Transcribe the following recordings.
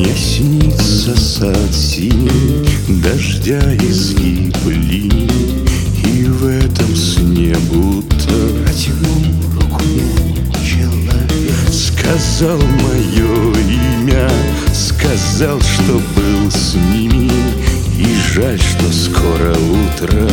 Мне снится сад синий, дождя изгиб линий, и в этом сне будто протянул руку мне человек. сказал мое имя, сказал, что был с ними, и жаль, что скоро утро.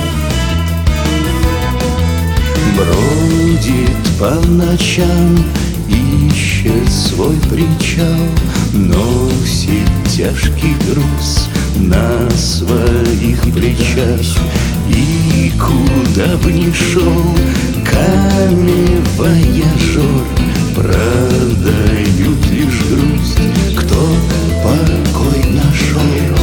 Бродит по ночам, ищет свой причал, носит тяжкий груз на своих плечах. И куда б ни шел камевояжер, продают лишь грусть, кто покой нашел.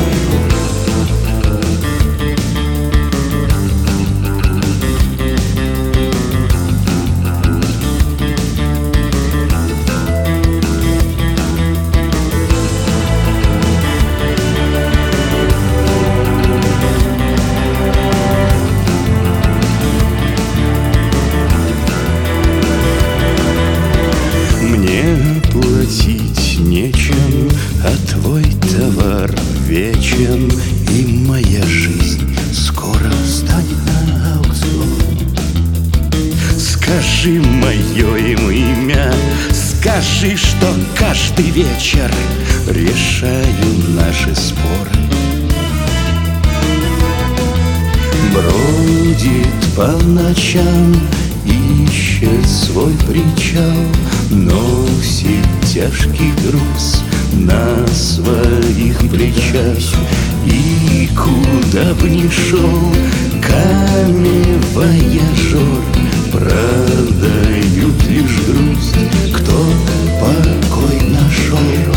Платить нечем, а твой товар вечен, и моя жизнь скоро станет на аукцион. Скажи мое им имя, скажи, что каждый вечер решаю наши споры. Бродит по ночам, ищет свой причал, носит тяжкий груз на своих плечах. И куда б ни шел камевояжер, продают лишь грусть, кто покой нашел.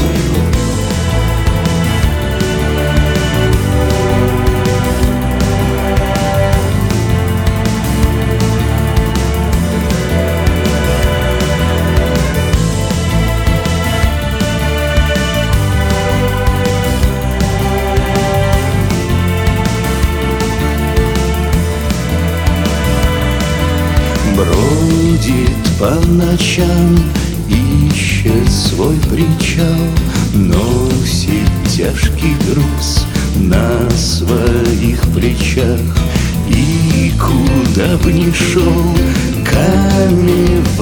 Бродит по ночам, ищет свой причал, носит тяжкий груз на своих плечах. И куда б ни шел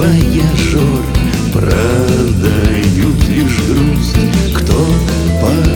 камевояжер, продают лишь грусть, кто покой